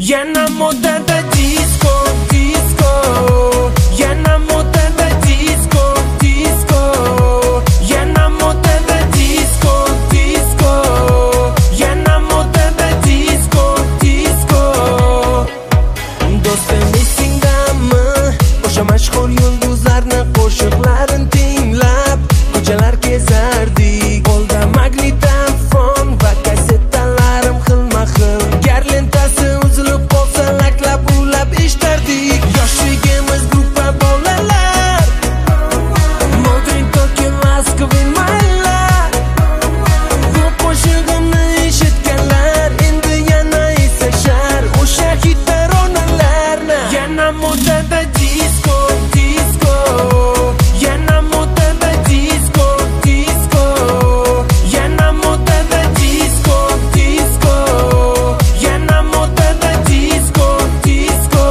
Yana modada disco, disco. Yana modada disco, disco. Yana modada disco, disco. Yana modada disco, disco. Do'stim esingdami? O'sha mashhur yulduzlarni qo'shiqlarini tinglab ko'chalar kezardik. Qo'lda magnitofon va kasetalarim xilma-xil. Gar lentasi uzilib qolsa laklab ulab eshitardik. Yoshligimiz gruppa bolalar, Modern Tokyo Moskva maylar. Bu qo'shig'imni eshitganlar endi yana eslashar o'sha hit taronalarni. Yana modada disco, disco. Yana modada disco, disco. Yana modada disco, disco. Yana modada disco, disco.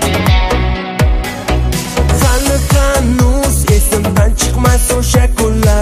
Hali hanuz esimdan chiqmas o'sha kunlar.